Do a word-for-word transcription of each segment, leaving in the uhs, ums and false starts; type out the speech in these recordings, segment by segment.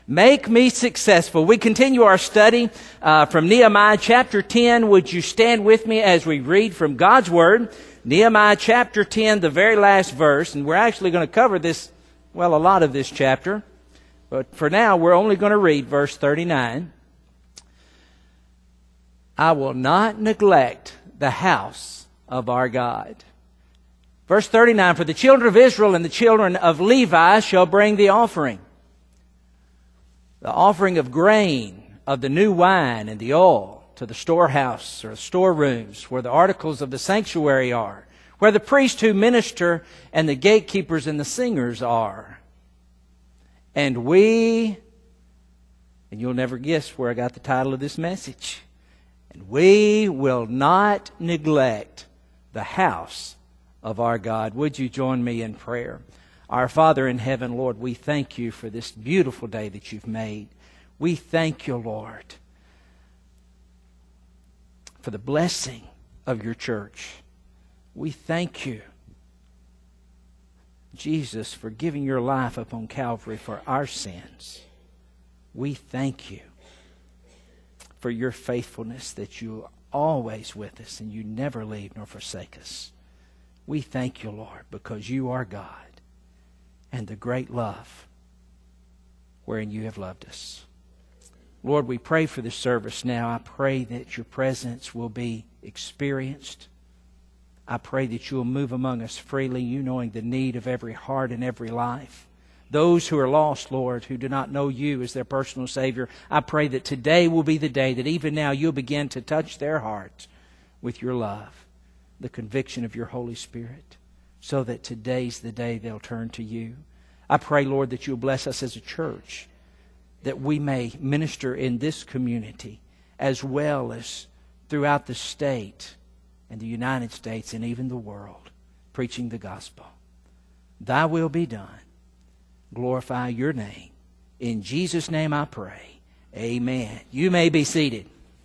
Make me successful. We continue our study uh, from Nehemiah chapter ten. Would you stand with me as we read from God's Word? Nehemiah chapter ten, the very last verse. And we're actually going to cover this, well, a lot of this chapter. But for now, we're only going to read verse thirty-nine. I will not neglect the house of our God. Verse thirty-nine, for the children of Israel and the children of Levi shall bring the offering. The offering of grain, of the new wine and the oil, to the storehouse or storerooms where the articles of the sanctuary are, where the priests who minister and the gatekeepers and the singers are. And we, and you'll never guess where I got the title of this message, and we will not neglect the house of our God. Would you join me in prayer? Our Father in heaven, Lord, we thank you for this beautiful day that you've made. We thank you, Lord, for the blessing of your church. We thank you, Jesus, for giving your life upon Calvary for our sins. We thank you for your faithfulness, that you are always with us and you never leave nor forsake us. We thank you, Lord, because you are God, and the great love wherein you have loved us. Lord, we pray for this service now. I pray that your presence will be experienced. I pray that you will move among us freely, you knowing the need of every heart and every life. Those who are lost, Lord, who do not know you as their personal Savior, I pray that today will be the day that even now you'll begin to touch their hearts with your love, the conviction of your Holy Spirit, so that today's the day they'll turn to you. I pray, Lord, that you'll bless us as a church, that we may minister in this community as well as throughout the state and the United States and even the world, preaching the gospel. Thy will be done. Glorify your name. In Jesus' name I pray. Amen. You may be seated.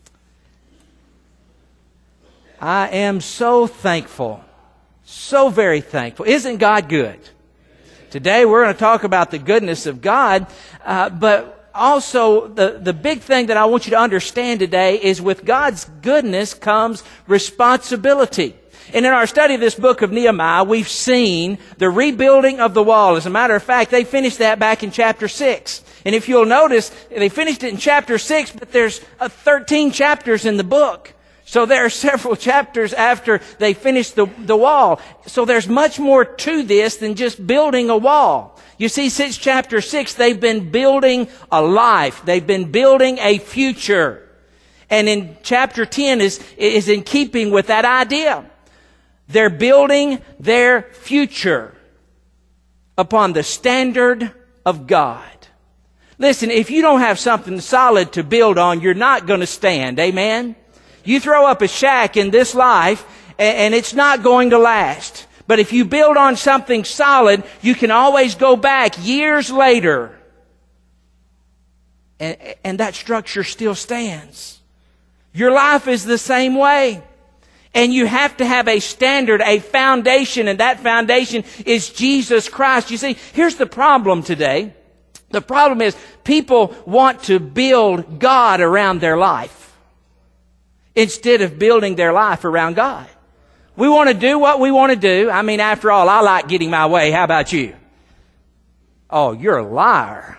I am so thankful. So very thankful. Isn't God good? Today we're going to talk about the goodness of God, uh, but also the, the big thing that I want you to understand today is with God's goodness comes responsibility. And in our study of this book of Nehemiah, we've seen the rebuilding of the wall. As a matter of fact, they finished that back in chapter six. And if you'll notice, they finished it in chapter six, but there's uh, thirteen chapters in the book. So there are several chapters after they finished the, the wall. So there's much more to this than just building a wall. You see, since chapter six, they've been building a life. They've been building a future. And in chapter ten is, is in keeping with that idea. They're building their future upon the standard of God. Listen, if you don't have something solid to build on, you're not going to stand. Amen? You throw up a shack in this life, and it's not going to last. But if you build on something solid, you can always go back years later, and, and that structure still stands. Your life is the same way. And you have to have a standard, a foundation, and that foundation is Jesus Christ. You see, here's the problem today. The problem is people want to build God around their life instead of building their life around God. We want to do what we want to do. I mean, after all, I like getting my way. How about you? Oh, you're a liar.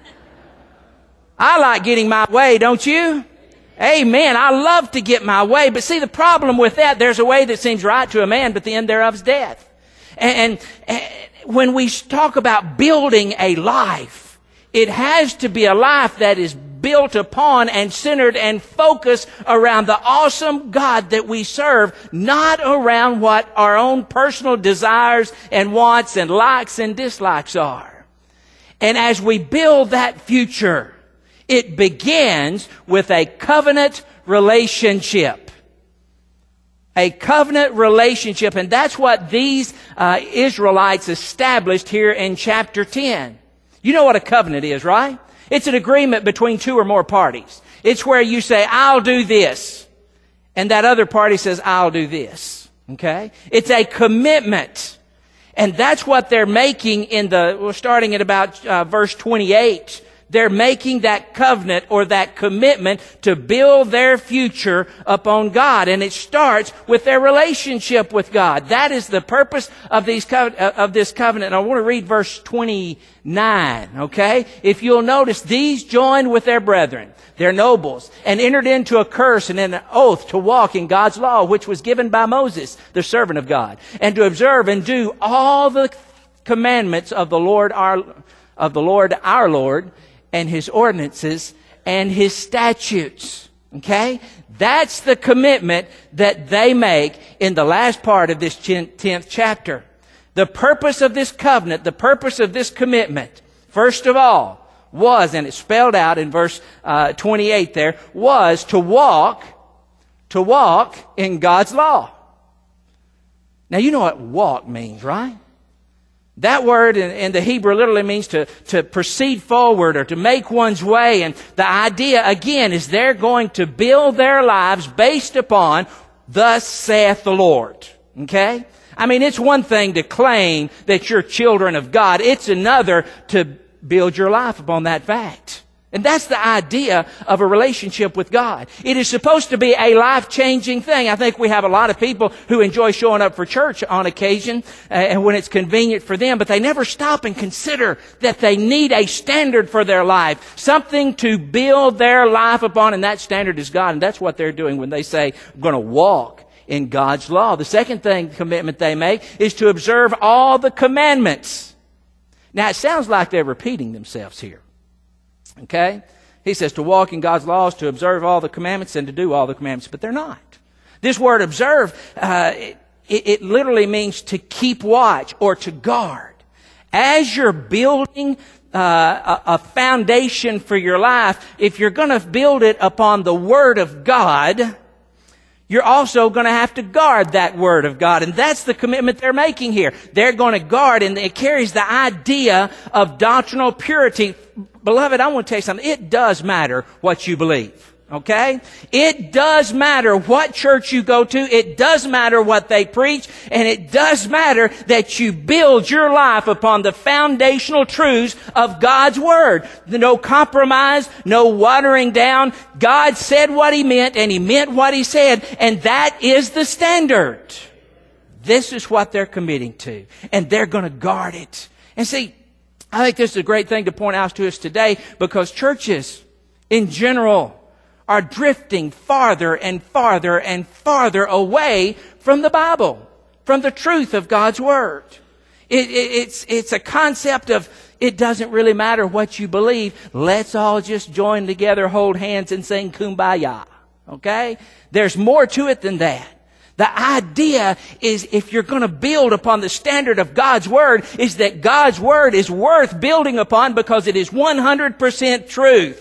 I like getting my way, don't you? Amen. I love to get my way. But see, the problem with that, there's a way that seems right to a man, but the end thereof is death. And, and when we talk about building a life, it has to be a life that is built upon and centered and focused around the awesome God that we serve, not around what our own personal desires and wants and likes and dislikes are. And as we build that future, it begins with a covenant relationship. A covenant relationship. And that's what these uh, Israelites established here in chapter ten. You know what a covenant is, right? It's an agreement between two or more parties. It's where you say, I'll do this. And that other party says, I'll do this. Okay? It's a commitment. And that's what they're making in the, we're starting at about uh, verse twenty-eight. They're making that covenant or that commitment to build their future upon God. And it starts with their relationship with God. That is the purpose of these co- of this covenant. And I want to read verse twenty-nine, okay? If you'll notice, these joined with their brethren, their nobles, and entered into a curse and an oath to walk in God's law, which was given by Moses, the servant of God, and to observe and do all the commandments of the Lord our of the Lord our Lord, and His ordinances and His statutes. Okay? That's the commitment that they make in the last part of this tenth chapter. The purpose of this covenant, the purpose of this commitment, first of all, was, and it's spelled out in verse uh, twenty-eight there, was to walk, to walk in God's law. Now you know what walk means, right? That word in, in the Hebrew literally means to, to proceed forward or to make one's way. And the idea, again, is they're going to build their lives based upon, thus saith the Lord. Okay? I mean, it's one thing to claim that you're children of God. It's another to build your life upon that fact. And that's the idea of a relationship with God. It is supposed to be a life-changing thing. I think we have a lot of people who enjoy showing up for church on occasion uh, and when it's convenient for them, but they never stop and consider that they need a standard for their life, something to build their life upon, and that standard is God. And that's what they're doing when they say, I'm going to walk in God's law. The second thing, commitment they make, is to observe all the commandments. Now, it sounds like they're repeating themselves here. Okay? He says to walk in God's laws, to observe all the commandments, and to do all the commandments. But they're not. This word observe, uh, it, it literally means to keep watch or to guard. As you're building uh, a, a foundation for your life, if you're going to build it upon the Word of God, you're also going to have to guard that Word of God. And that's the commitment they're making here. They're going to guard, and it carries the idea of doctrinal purity. Beloved, I want to tell you something. It does matter what you believe. Okay? It does matter what church you go to. It does matter what they preach. And it does matter that you build your life upon the foundational truths of God's Word. No compromise, no watering down. God said what He meant, and He meant what He said. And that is the standard. This is what they're committing to. And they're going to guard it. And see, I think this is a great thing to point out to us today, because churches in general are drifting farther and farther and farther away from the Bible, from the truth of God's Word. It, it, it's, it's a concept of, it doesn't really matter what you believe. Let's all just join together, hold hands, and sing Kumbaya. Okay? There's more to it than that. The idea is, if you're going to build upon the standard of God's Word, is that God's Word is worth building upon because it is one hundred percent truth.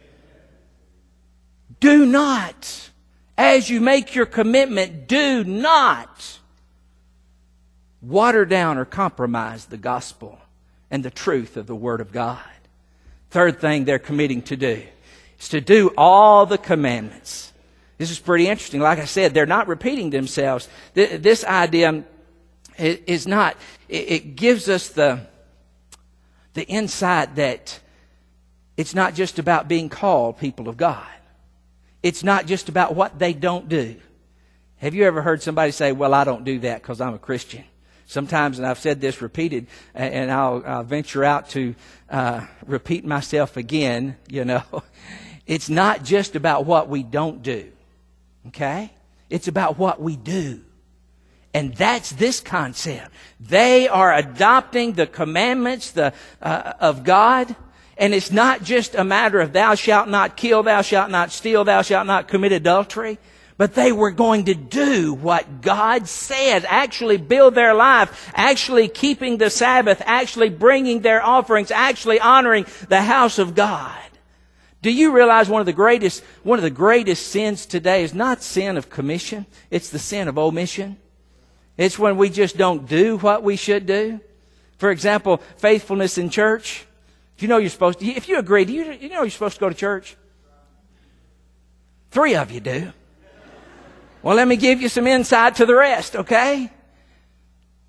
Do not, as you make your commitment, do not water down or compromise the gospel and the truth of the Word of God. Third thing they're committing to do is to do all the commandments. This is pretty interesting. Like I said, they're not repeating themselves. This idea is not, it gives us the, the insight that it's not just about being called people of God. It's not just about what they don't do. Have you ever heard somebody say, well, I don't do that because I'm a Christian? Sometimes, and I've said this repeated, and I'll, I'll venture out to uh, repeat myself again, you know. It's not just about what we don't do. Okay? It's about what we do. And that's this concept. They are adopting the commandments the, uh, of God. And it's not just a matter of thou shalt not kill, thou shalt not steal, thou shalt not commit adultery. But they were going to do what God said, actually build their life, actually keeping the Sabbath, actually bringing their offerings, actually honoring the house of God. Do you realize one of the greatest, one of the greatest sins today is not sin of commission, it's the sin of omission. It's when we just don't do what we should do. For example, faithfulness in church. Do you know you're supposed to, if you agree, do you, you know you're supposed to go to church? Three of you do. Well, let me give you some insight to the rest, okay?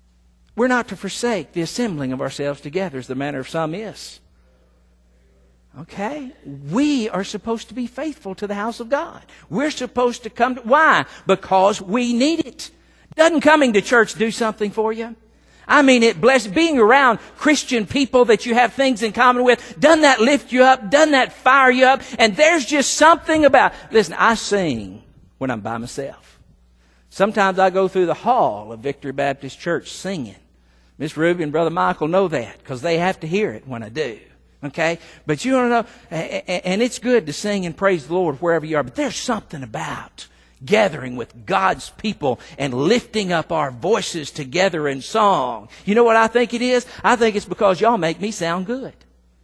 We're not to forsake the assembling of ourselves together as the manner of some is. Okay? We are supposed to be faithful to the house of God. We're supposed to come to, why? Because we need it. Doesn't coming to church do something for you? I mean, it bless being around Christian people that you have things in common with. Doesn't that lift you up? Doesn't that fire you up? And there's just something about, listen, I sing when I'm by myself. Sometimes I go through the hall of Victory Baptist Church singing. Miss Ruby and Brother Michael know that because they have to hear it when I do. Okay? But you don't know, and it's good to sing and praise the Lord wherever you are, but there's something about gathering with God's people and lifting up our voices together in song. You know what I think it is? I think it's because y'all make me sound good.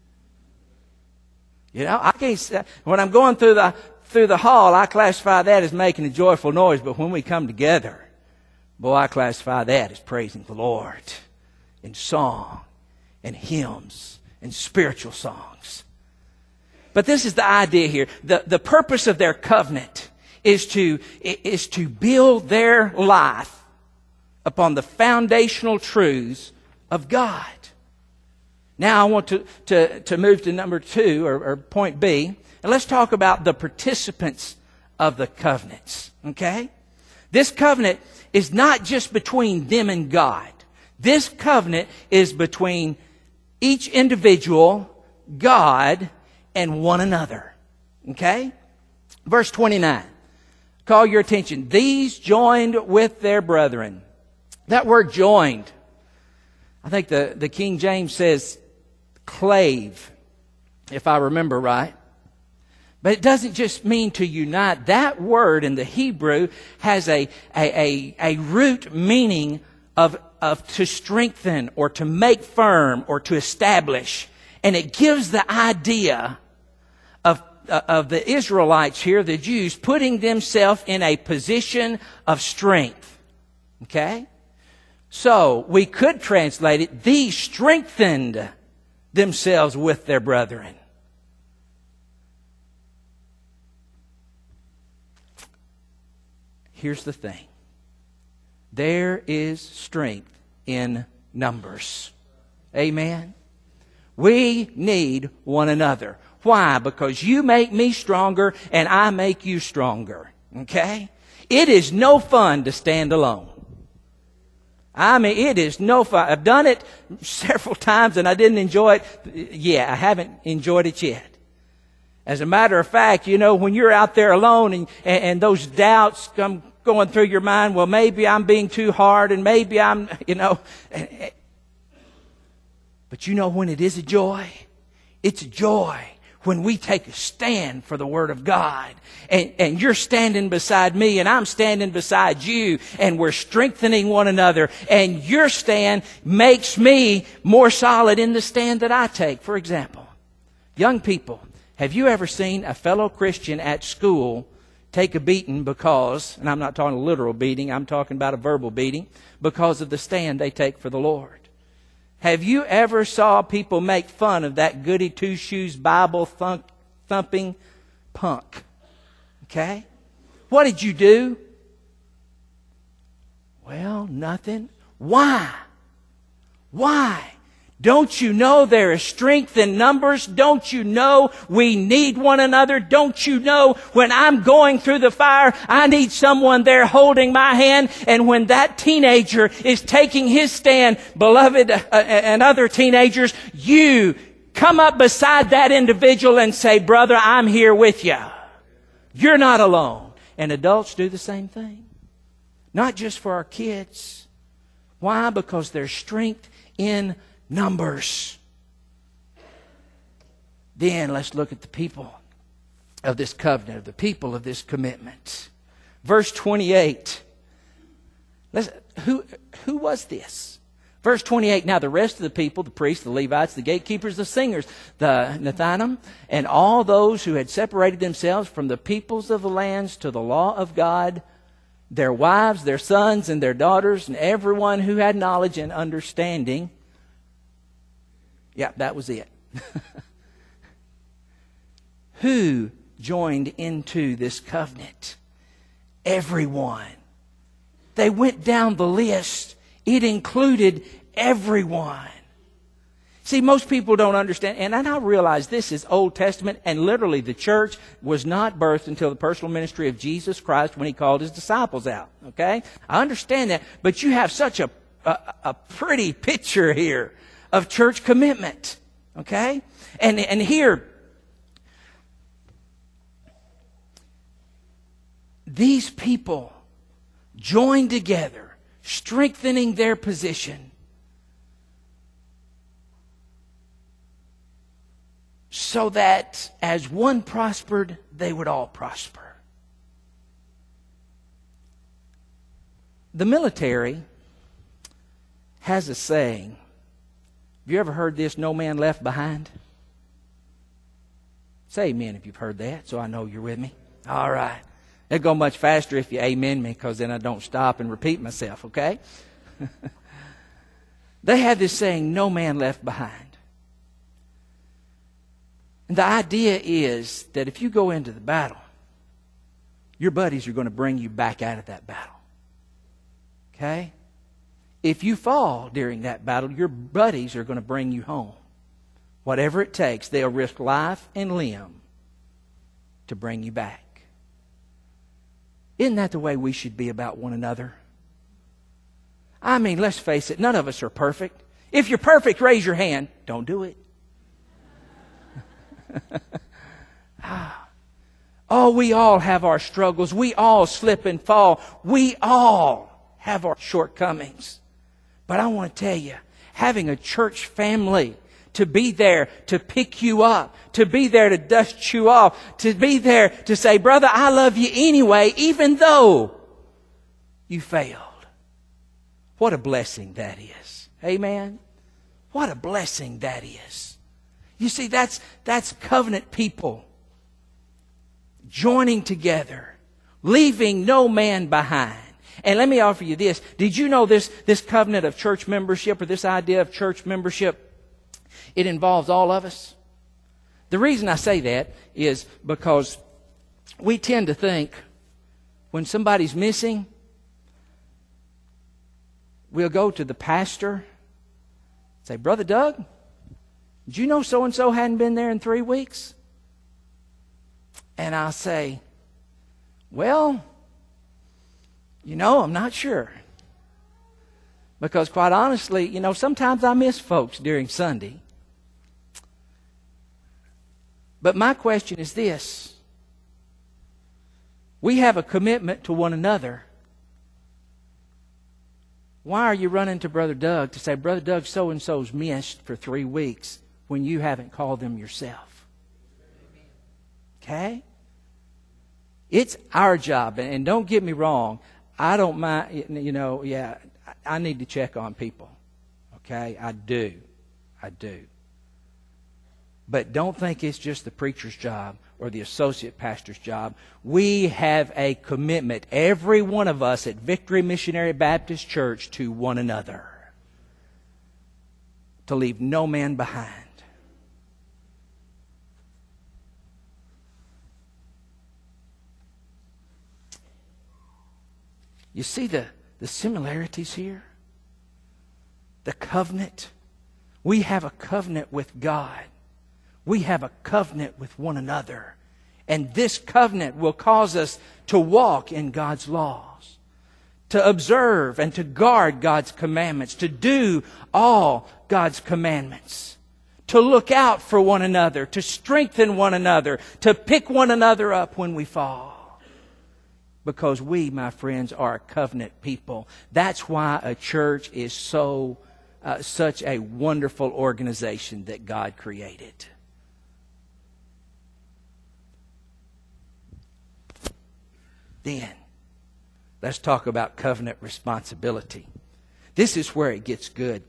You know, I can't, when I'm going through the, through the hall, I classify that as making a joyful noise, but when we come together, boy, I classify that as praising the Lord in song and hymns and spiritual songs. But this is the idea here. The, the purpose of their covenant is to, is to build their life upon the foundational truths of God. Now I want to, to, to move to number two, or, or point B, and let's talk about the participants of the covenants. Okay? This covenant is not just between them and God. This covenant is between each individual, God, and one another. Okay? Verse twenty-nine. Call your attention. These joined with their brethren. That word joined, I think the, the King James says clave, if I remember right. But it doesn't just mean to unite. That word in the Hebrew has a, a, a, a root meaning of, of to strengthen or to make firm or to establish. And it gives the idea of of the Israelites here, the Jews, putting themselves in a position of strength. Okay? So, we could translate it, these strengthened themselves with their brethren. Here's the thing. There is strength in numbers. Amen? We need one another. Why? Because you make me stronger and I make you stronger. Okay? It is no fun to stand alone. I mean, it is no fun. I've done it several times and I didn't enjoy it. Yeah, I haven't enjoyed it yet. As a matter of fact, you know, when you're out there alone and, and, and those doubts come going through your mind, well, maybe I'm being too hard and maybe I'm, you know. But you know when it is a joy? It's a joy when we take a stand for the Word of God. And, and you're standing beside me and I'm standing beside you and we're strengthening one another. And your stand makes me more solid in the stand that I take. For example, young people, have you ever seen a fellow Christian at school take a beating because, and I'm not talking a literal beating, I'm talking about a verbal beating, because of the stand they take for the Lord? Have you ever saw people make fun of that goody two-shoes Bible thunk, thumping punk? Okay? What did you do? Well, nothing. Why? Why? Don't you know there is strength in numbers? Don't you know we need one another? Don't you know when I'm going through the fire, I need someone there holding my hand? And when that teenager is taking his stand, beloved, uh, and other teenagers, you come up beside that individual and say, brother, I'm here with you. You're not alone. And adults do the same thing. Not just for our kids. Why? Because there's strength in numbers. Then let's look at the people of this covenant, the people of this commitment. Verse twenty-eight. Let's, who, who was this? Verse twenty-eight. Now the rest of the people, the priests, the Levites, the gatekeepers, the singers, the Nethanim, and all those who had separated themselves from the peoples of the lands to the law of God, their wives, their sons, and their daughters, and everyone who had knowledge and understanding. Yeah, that was it. Who joined into this covenant? Everyone. They went down the list. It included everyone. See, most people don't understand, and I realize this is Old Testament, and literally the church was not birthed until the personal ministry of Jesus Christ when He called His disciples out. Okay? I understand that, but you have such a, a, a pretty picture here of church commitment. Okay? And, and here, these people joined together, strengthening their position, so that as one prospered, they would all prosper. The military has a saying. Have you ever heard this, no man left behind? Say amen if you've heard that, so I know you're with me. All right. It'll go much faster if you amen me, because then I don't stop and repeat myself, okay? They have this saying, no man left behind. And the idea is that if you go into the battle, your buddies are going to bring you back out of that battle. Okay? If you fall during that battle, your buddies are going to bring you home. Whatever it takes, they'll risk life and limb to bring you back. Isn't that the way we should be about one another? I mean, let's face it, none of us are perfect. If you're perfect, raise your hand. Don't do it. Oh, we all have our struggles. We all slip and fall. We all have our shortcomings. But I want to tell you, having a church family to be there to pick you up, to be there to dust you off, to be there to say, brother, I love you anyway, even though you failed. What a blessing that is. Amen? What a blessing that is. You see, that's, that's covenant people joining together, leaving no man behind. And let me offer you this. Did you know this, this covenant of church membership, or this idea of church membership, it involves all of us? The reason I say that is because we tend to think when somebody's missing, we'll go to the pastor and say, Brother Doug, did you know so-and-so hadn't been there in three weeks? And I'll say, well, you know, I'm not sure. Because quite honestly, you know, sometimes I miss folks during Sunday. But my question is this. We have a commitment to one another. Why are you running to Brother Doug to say, Brother Doug, so-and-so's missed for three weeks when you haven't called them yourself? Okay? It's our job. And don't get me wrong. I don't mind, you know, yeah, I need to check on people. Okay? I do. I do. But don't think it's just the preacher's job or the associate pastor's job. We have a commitment, every one of us at Victory Missionary Baptist Church, to one another. To leave no man behind. You see the, the similarities here? The covenant. We have a covenant with God. We have a covenant with one another. And this covenant will cause us to walk in God's laws, to observe and to guard God's commandments, to do all God's commandments, to look out for one another, to strengthen one another, to pick one another up when we fall. Because we, my friends, are a covenant people. That's why a church is so, uh, such a wonderful organization that God created. Then, let's talk about covenant responsibility. This is where it gets good.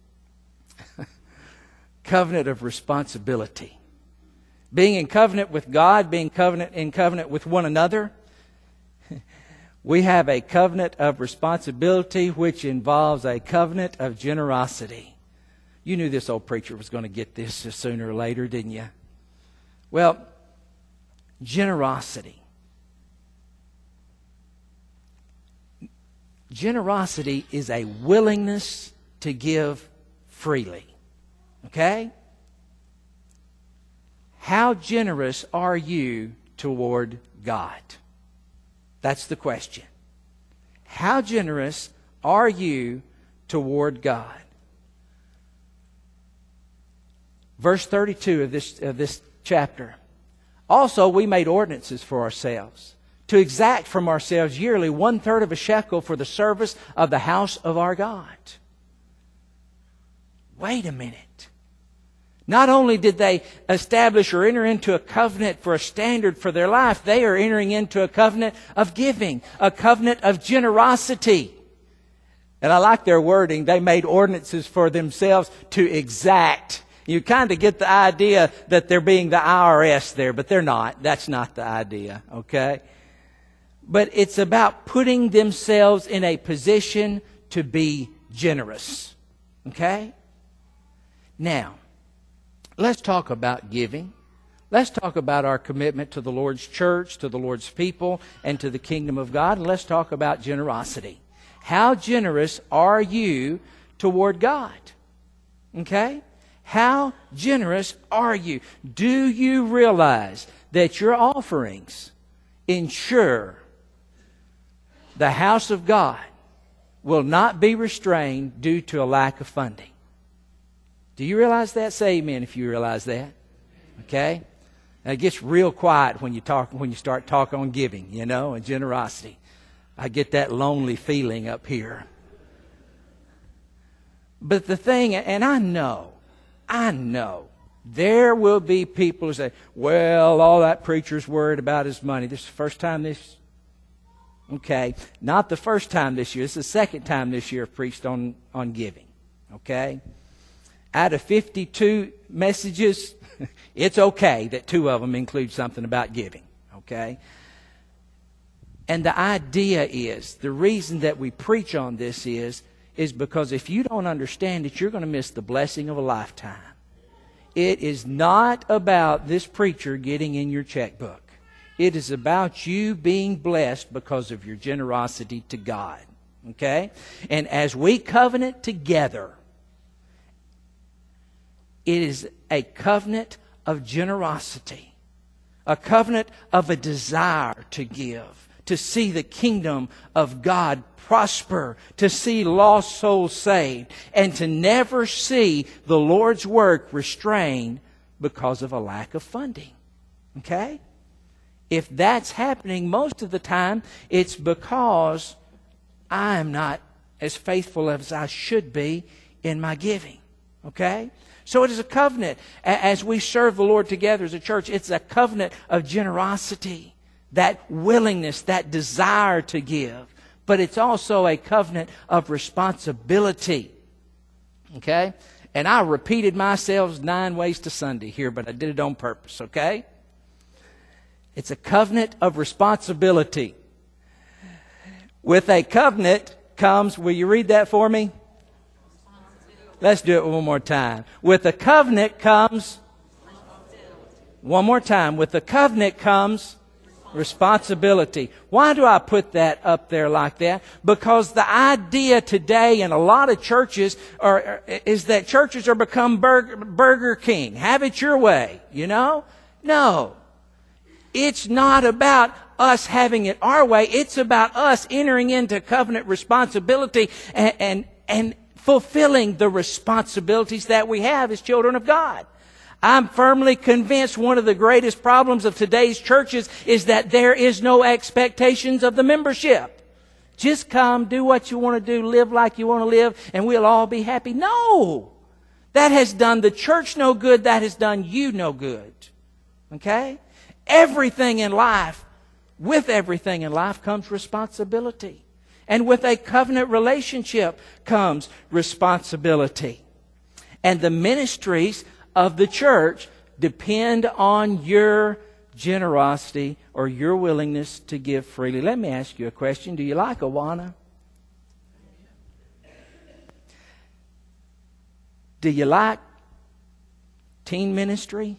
Covenant of responsibility. Being in covenant with God, being covenant in covenant with one another. We have a covenant of responsibility which involves a covenant of generosity. You knew this old preacher was going to get this sooner or later, didn't you? Well, generosity. Generosity is a willingness to give freely. Okay? How generous are you toward God? That's the question. How generous are you toward God? Verse thirty-two of this, of this chapter. Also, we made ordinances for ourselves, to exact from ourselves yearly one third of a shekel for the service of the house of our God. Wait a minute. Not only did they establish or enter into a covenant for a standard for their life, they are entering into a covenant of giving, a covenant of generosity. And I like their wording. They made ordinances for themselves to exact. You kind of get the idea that they're being the I R S there, but they're not. That's not the idea, okay? But it's about putting themselves in a position to be generous, okay? Now, let's talk about giving. Let's talk about our commitment to the Lord's church, to the Lord's people, and to the kingdom of God. And let's talk about generosity. How generous are you toward God? Okay? How generous are you? Do you realize that your offerings ensure the house of God will not be restrained due to a lack of funding? Do you realize that? Say amen if you realize that. Okay? Now it gets real quiet when you talk when you start talking on giving, you know, and generosity. I get that lonely feeling up here. But the thing, and I know, I know, there will be people who say, well, all that preacher's worried about is money. This is the first time this, okay, not the first time this year. This is the second time this year I've preached on, on giving, okay? Out of fifty-two messages, it's okay that two of them include something about giving, okay? And the idea is, the reason that we preach on this is, is because if you don't understand it, you're going to miss the blessing of a lifetime. It is not about this preacher getting in your checkbook. It is about you being blessed because of your generosity to God, okay? And as we covenant together, it is a covenant of generosity, a covenant of a desire to give, to see the kingdom of God prosper, to see lost souls saved, and to never see the Lord's work restrained because of a lack of funding. Okay? If that's happening most of the time, it's because I am not as faithful as I should be in my giving. Okay? So it is a covenant. As we serve the Lord together as a church, it's a covenant of generosity, that willingness, that desire to give. But it's also a covenant of responsibility. Okay? And I repeated myself nine ways to Sunday here, but I did it on purpose, okay? It's a covenant of responsibility. With a covenant comes, will you read that for me? Let's do it one more time. With a covenant comes, one more time. With a covenant comes responsibility. Why do I put that up there like that? Because the idea today in a lot of churches are, is that churches are become Burger, Burger King. Have it your way, you know? No. It's not about us having it our way. It's about us entering into covenant responsibility and, and, and fulfilling the responsibilities that we have as children of God. I'm firmly convinced one of the greatest problems of today's churches is that there is no expectations of the membership. Just come, do what you want to do, live like you want to live, and we'll all be happy. No! That has done the church no good. That has done you no good. Okay? Everything in life, with everything in life comes responsibility. And with a covenant relationship comes responsibility. And the ministries of the church depend on your generosity or your willingness to give freely. Let me ask you a question. Do you like Awana? Do you like teen ministry?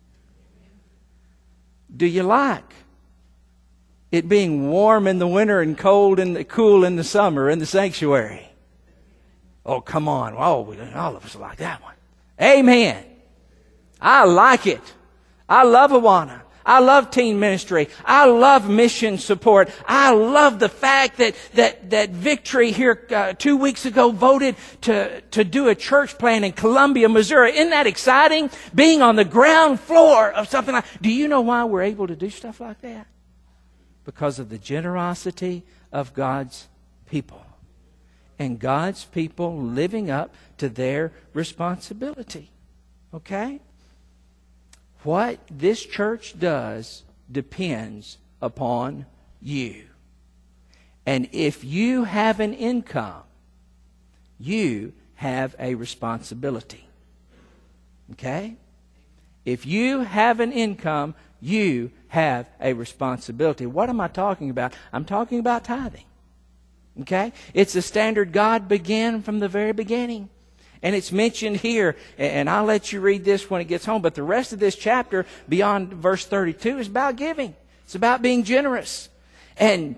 Do you like it being warm in the winter and cold and cool in the summer in the sanctuary? Oh, come on. Oh, all of us like that one. Amen. I like it. I love Awana. I love teen ministry. I love mission support. I love the fact that that that Victory here uh, two weeks ago voted to to do a church plant in Columbia, Missouri. Isn't that exciting? Being on the ground floor of something like. Do you know why we're able to do stuff like that? Because of the generosity of God's people, and God's people living up to their responsibility. Okay? What this church does depends upon you. And if you have an income, you have a responsibility. Okay? If you have an income, you have a responsibility. What am I talking about? I'm talking about tithing. Okay? It's a standard God began from the very beginning. And it's mentioned here, and I'll let you read this when it gets home, but the rest of this chapter, beyond verse thirty-two, is about giving. It's about being generous. And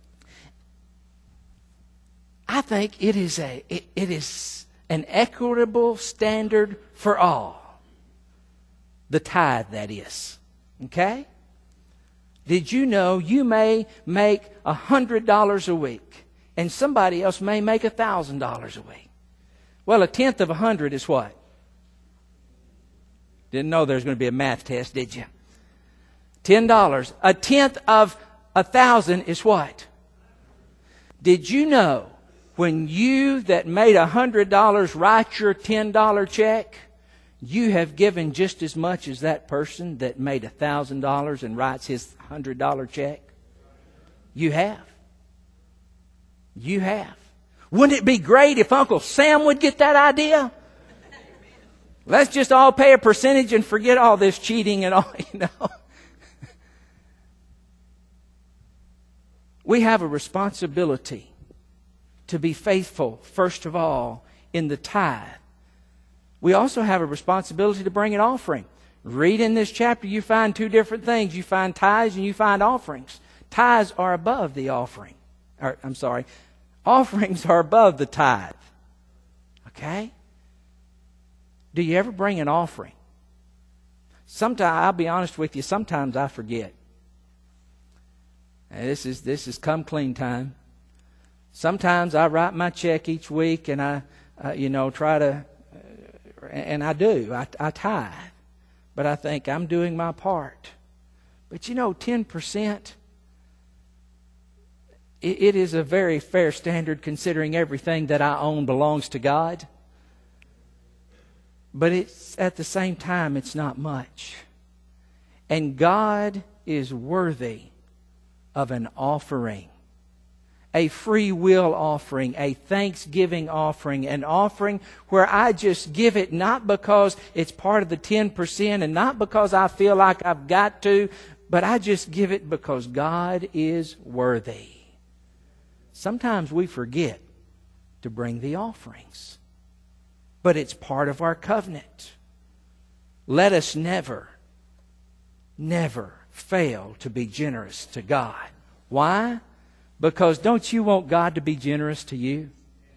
I think it is a it, it is an equitable standard for all. The tithe, that is. Okay? Did you know you may make one hundred dollars a week, and somebody else may make one thousand dollars a week? Well, a tenth of a hundred is what? Didn't know there was going to be a math test, did you? Ten dollars. A tenth of a thousand is what? Did you know when you that made a hundred dollars write your ten dollar check, you have given just as much as that person that made a thousand dollars and writes his hundred dollar check? You have. You have. Wouldn't it be great if Uncle Sam would get that idea? Let's just all pay a percentage and forget all this cheating and all, you know. We have a responsibility to be faithful, first of all, in the tithe. We also have a responsibility to bring an offering. Read in this chapter, you find two different things. You find tithes and you find offerings. Tithes are above the offering. Or, I'm sorry. Offerings are above the tithe. Okay? Do you ever bring an offering? Sometimes, I'll be honest with you, sometimes I forget. And this is this is come clean time. Sometimes I write my check each week and I, uh, you know, try to, uh, and I do, I, I tithe. But I think I'm doing my part. But you know, ten percent, it is a very fair standard considering everything that I own belongs to God. But it's at the same time, it's not much. And God is worthy of an offering. A free will offering, a thanksgiving offering, an offering where I just give it not because it's part of the ten percent and not because I feel like I've got to, but I just give it because God is worthy. Sometimes we forget to bring the offerings, but it's part of our covenant. Let us never, never fail to be generous to God. Why? Because don't you want God to be generous to you?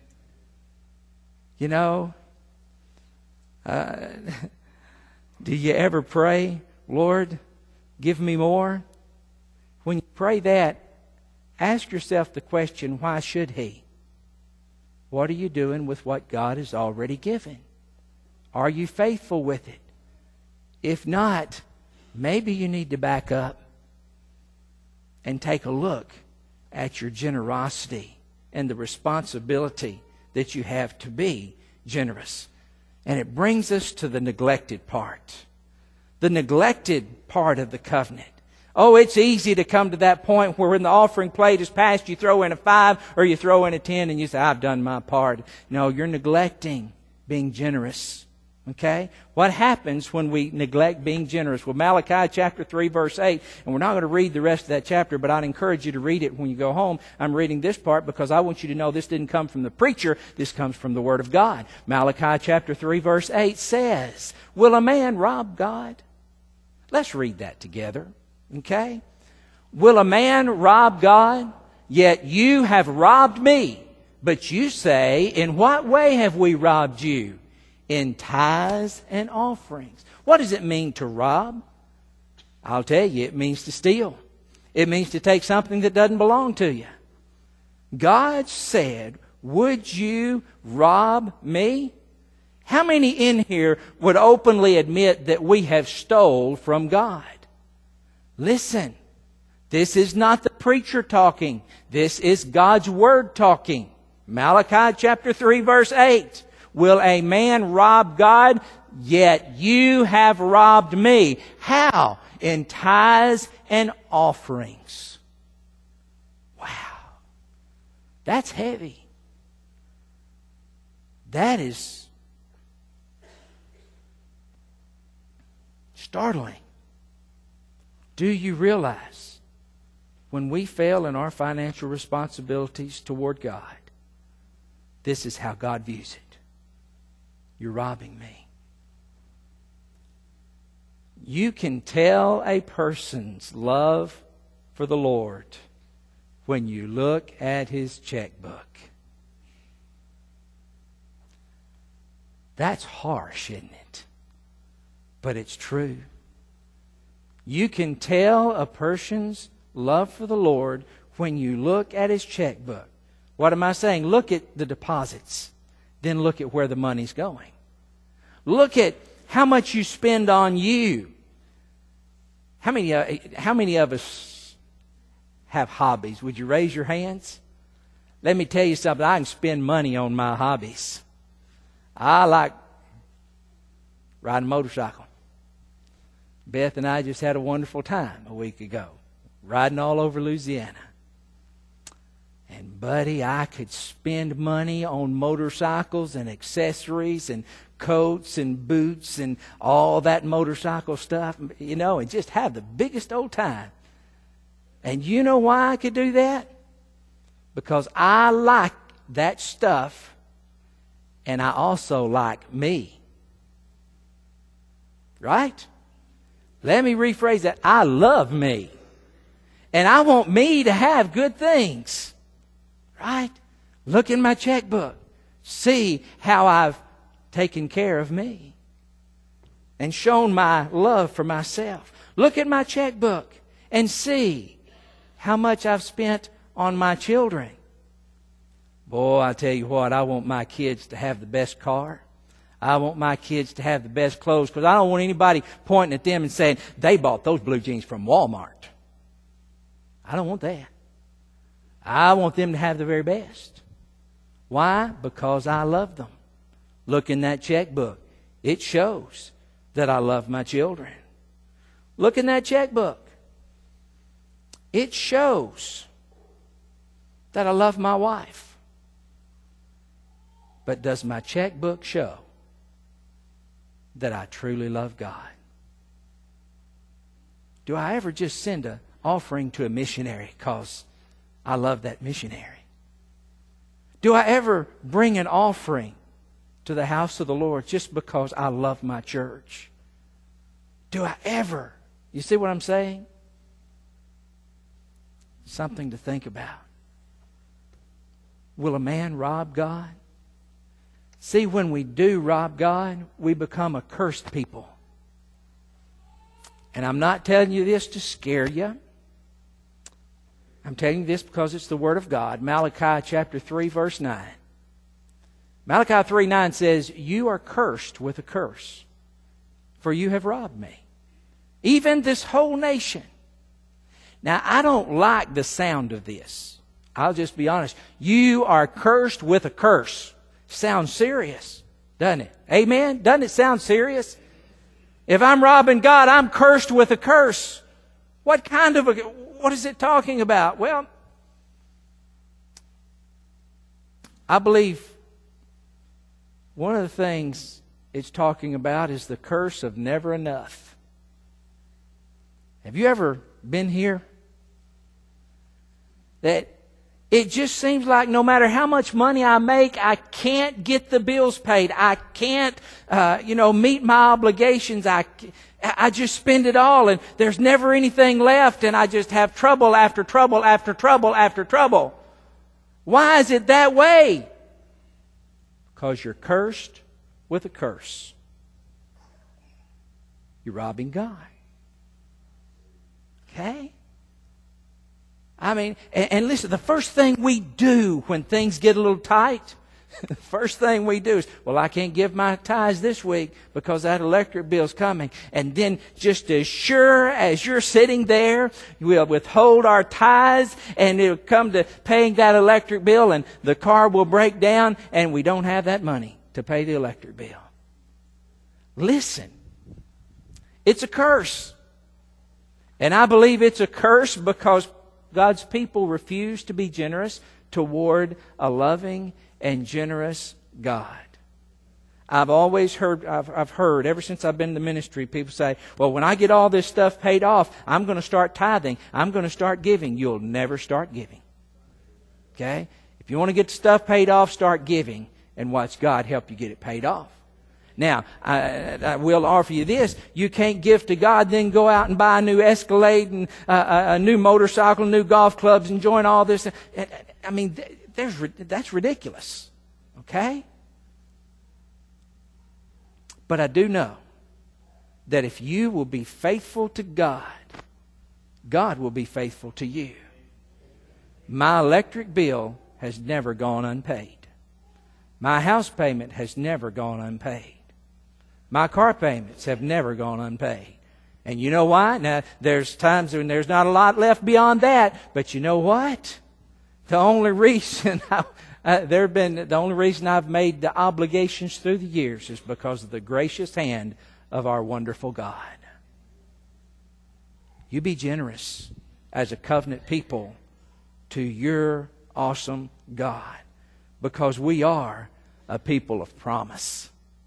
You know, uh, do you ever pray, Lord, give me more? When you pray that, ask yourself the question, why should He? What are you doing with what God has already given? Are you faithful with it? If not, maybe you need to back up and take a look at your generosity and the responsibility that you have to be generous. And it brings us to the neglected part. The neglected part of the covenant. Oh, it's easy to come to that point where when the offering plate is passed, you throw in a five or you throw in a ten and you say, I've done my part. No, you're neglecting being generous. Okay? What happens when we neglect being generous? Well, Malachi chapter three, verse eight, and we're not going to read the rest of that chapter, but I'd encourage you to read it when you go home. I'm reading this part because I want you to know this didn't come from the preacher. This comes from the Word of God. Malachi chapter three, verse eight says, will a man rob God? Let's read that together. Okay? Will a man rob God? Yet you have robbed me. But you say, in what way have we robbed you? in tithes and offerings. What does it mean to rob? I'll tell you, it means to steal. It means to take something that doesn't belong to you. God said, would you rob me? How many in here would openly admit that we have stole from God? Listen, this is not the preacher talking. This is God's Word talking. Malachi chapter three verse eight. Will a man rob God? Yet you have robbed me. How? In tithes and offerings. Wow. That's heavy. That is startling. Do you realize when we fail in our financial responsibilities toward God, this is how God views it? You're robbing me. You can tell a person's love for the Lord when you look at his checkbook. That's harsh, isn't it? But it's true. You can tell a person's love for the Lord when you look at his checkbook. What am I saying? Look at the deposits. Then look at where the money's going. Look at how much you spend on you. How many, uh, how many of us have hobbies? Would you raise your hands? Let me tell you something. I can spend money on my hobbies. I like riding a motorcycle. Beth and I just had a wonderful time a week ago, riding all over Louisiana. And buddy, I could spend money on motorcycles and accessories and coats and boots and all that motorcycle stuff, you know, and just have the biggest old time. And you know why I could do that? Because I like that stuff, and I also like me. Right? Let me rephrase that. I love me. And I want me to have good things. Right? Look in my checkbook. See how I've taken care of me and shown my love for myself. Look at my checkbook and see how much I've spent on my children. Boy, I tell you what, I want my kids to have the best car. I want my kids to have the best clothes, because I don't want anybody pointing at them and saying, they bought those blue jeans from Walmart. I don't want that. I want them to have the very best. Why? Because I love them. Look in that checkbook. It shows that I love my children. Look in that checkbook. It shows that I love my wife. But does my checkbook show that I truly love God? Do I ever just send an offering to a missionary because I love that missionary? Do I ever bring an offering to the house of the Lord just because I love my church? Do I ever? You see what I'm saying? Something to think about. Will a man rob God? See, when we do rob God, we become a cursed people. And I'm not telling you this to scare you. I'm telling you this because it's the Word of God. Malachi chapter three, verse nine. Malachi three nine says, you are cursed with a curse, for you have robbed me, even this whole nation. Now, I don't like the sound of this. I'll just be honest. You are cursed with a curse. Sounds serious, doesn't it? Amen? Doesn't it sound serious? If I'm robbing God, I'm cursed with a curse. What kind of a, what is it talking about? Well, I believe one of the things it's talking about is the curse of never enough. Have you ever been here? That it just seems like no matter how much money I make, I can't get the bills paid. I can't, uh, you know, meet my obligations. I, I just spend it all, and there's never anything left, and I just have trouble after trouble after trouble after trouble. Why is it that way? Because you're cursed with a curse, you're robbing God. Okay? I mean, and, and listen, the first thing we do when things get a little tight, the first thing we do is, well, I can't give my tithes this week because that electric bill's coming. And then just as sure as you're sitting there, we'll withhold our tithes and it'll come to paying that electric bill and the car will break down and we don't have that money to pay the electric bill. Listen, it's a curse. And I believe it's a curse because God's people refuse to be generous toward a loving and generous God. I've always heard, I've, I've heard ever since I've been in the ministry, people say, well, when I get all this stuff paid off, I'm going to start tithing. I'm going to start giving. You'll never start giving. Okay? If you want to get the stuff paid off, start giving and watch God help you get it paid off. Now, I, I will offer you this. You can't give to God, then go out and buy a new Escalade and uh, a, a new motorcycle, new golf clubs and join all this. I mean, there's, that's ridiculous. Okay? But I do know that if you will be faithful to God, God will be faithful to you. My electric bill has never gone unpaid. My house payment has never gone unpaid. My car payments have never gone unpaid. And you know why? Now, there's times when there's not a lot left beyond that. But you know what? The only reason I, uh, there have been the only reason I've made the obligations through the years is because of the gracious hand of our wonderful God. You be generous as a covenant people to your awesome God, because we are a people of promise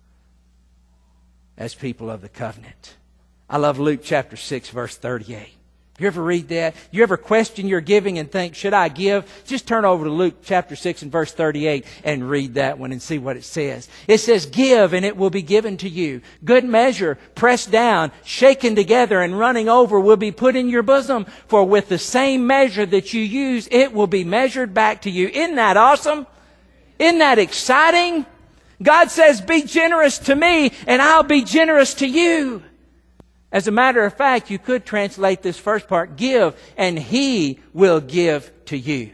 as people of the covenant. I love Luke chapter six, verse thirty-eight. You ever read that? You ever question your giving and think, should I give? Just turn over to Luke chapter six and verse thirty-eight and read that one and see what it says. It says, give and it will be given to you. Good measure, pressed down, shaken together and running over will be put in your bosom. For with the same measure that you use, it will be measured back to you. Isn't that awesome? Isn't that exciting? God says, be generous to me and I'll be generous to you. As a matter of fact, you could translate this first part, give and He will give to you.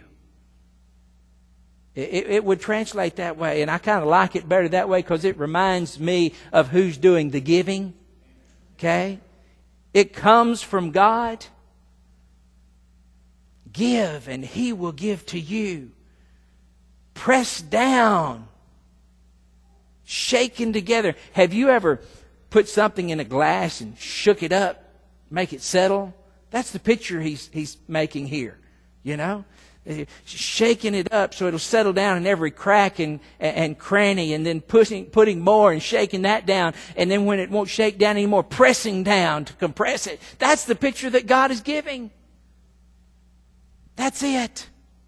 It, it would translate that way, and I kind of like it better that way because it reminds me of who's doing the giving. Okay? It comes from God. Give and He will give to you. Pressed down, shaken together. Have you ever put something in a glass and shook it up, make it settle? That's the picture he's he's making here, you know? Shaking it up so it'll settle down in every crack and, and cranny, and then pushing, putting more and shaking that down, and then when it won't shake down anymore, pressing down to compress it. That's the picture that God is giving. That's it.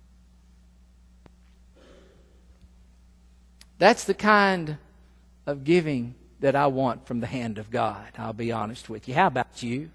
That's the kind of giving that I want from the hand of God. I'll be honest with you. How about you?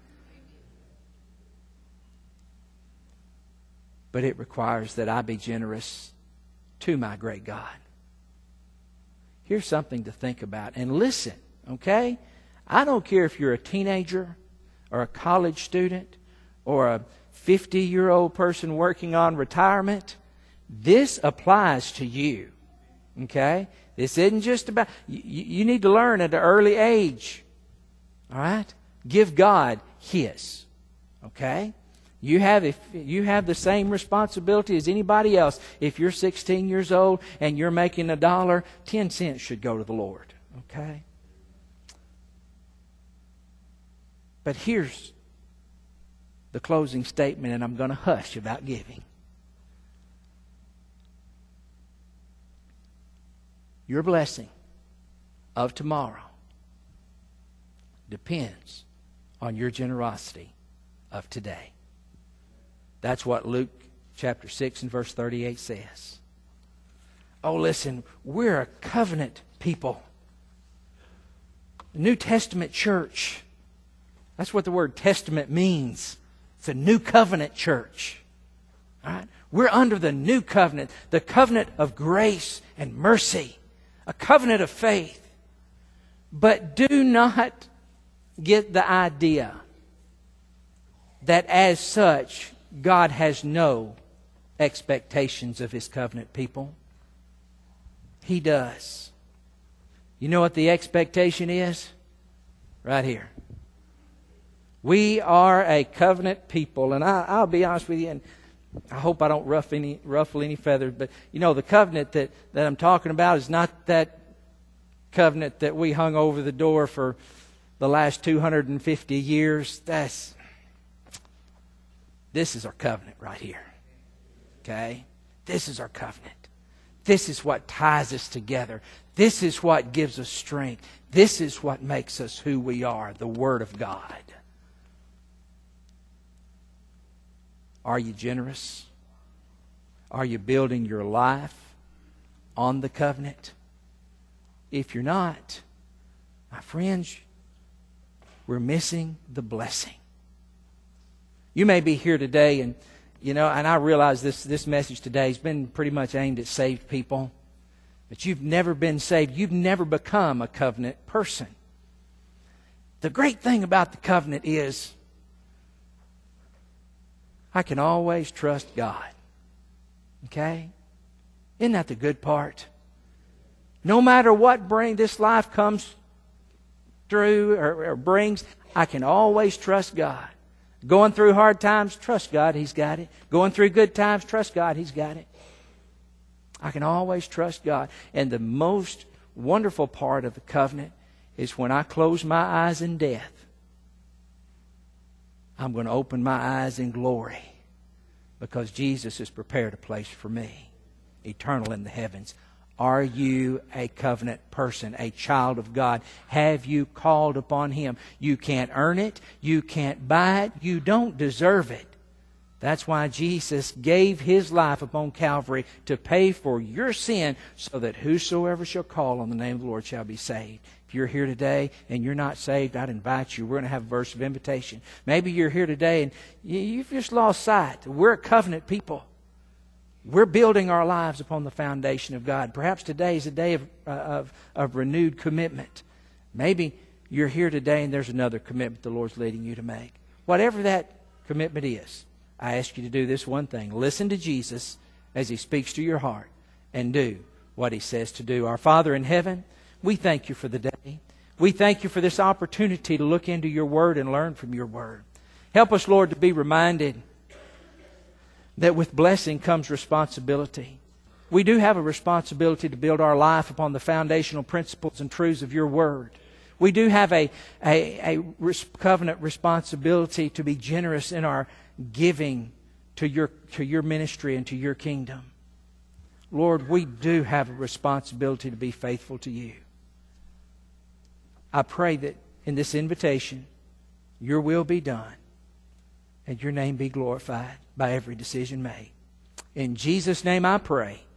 But it requires that I be generous to my great God. Here's something to think about. And listen, okay? I don't care if you're a teenager or a college student or a fifty-year-old person working on retirement. This applies to you. Okay? This isn't just about... You, you need to learn at an early age. All right? Give God His. Okay? You have, if you have the same responsibility as anybody else. If you're sixteen years old and you're making a dollar, ten cents should go to the Lord. Okay? But here's the closing statement, and I'm going to hush about giving. Your blessing of tomorrow depends on your generosity of today. That's what Luke chapter six and verse thirty-eight says. Oh, listen, we're a covenant people. The New Testament church. That's what the word testament means. It's a new covenant church. All right? We're under the new covenant, the covenant of grace and mercy. A covenant of faith. But do not get the idea that as such, God has no expectations of His covenant people. He does. You know what the expectation is? Right here. We are a covenant people, and I, I'll be honest with you, and I hope I don't ruffle any, ruffle any feathers, but you know, the covenant that, that I'm talking about is not that covenant that we hung over the door for the last two hundred fifty years. That's, this is our covenant right here. Okay? This is our covenant. This is what ties us together. This is what gives us strength. This is what makes us who we are, the Word of God. Are you generous? Are you building your life on the covenant? If you're not, my friends, we're missing the blessing. You may be here today, and you know, and I realize this, this message today has been pretty much aimed at saved people. But you've never been saved. You've never become a covenant person. The great thing about the covenant is I can always trust God. Okay? Isn't that the good part? No matter what bring this life comes through or, or brings, I can always trust God. Going through hard times, trust God, He's got it. Going through good times, trust God, He's got it. I can always trust God. And the most wonderful part of the covenant is when I close my eyes in death, I'm going to open my eyes in glory, because Jesus has prepared a place for me, eternal in the heavens. Are you a covenant person, a child of God? Have you called upon Him? You can't earn it. You can't buy it. You don't deserve it. That's why Jesus gave His life upon Calvary to pay for your sin, so that whosoever shall call on the name of the Lord shall be saved. If you're here today and you're not saved, I'd invite you. We're going to have a verse of invitation. Maybe you're here today and you've just lost sight. We're a covenant people. We're building our lives upon the foundation of God. Perhaps today is a day of, uh, of, of renewed commitment. Maybe you're here today and there's another commitment the Lord's leading you to make. Whatever that commitment is, I ask you to do this one thing. Listen to Jesus as He speaks to your heart and do what He says to do. Our Father in heaven, we thank You for the day. We thank You for this opportunity to look into Your Word and learn from Your Word. Help us, Lord, to be reminded that with blessing comes responsibility. We do have a responsibility to build our life upon the foundational principles and truths of Your Word. We do have a, a, a res- covenant responsibility to be generous in our giving to your, to your ministry and to Your kingdom. Lord, we do have a responsibility to be faithful to You. I pray that in this invitation, Your will be done and Your name be glorified by every decision made. In Jesus' name I pray.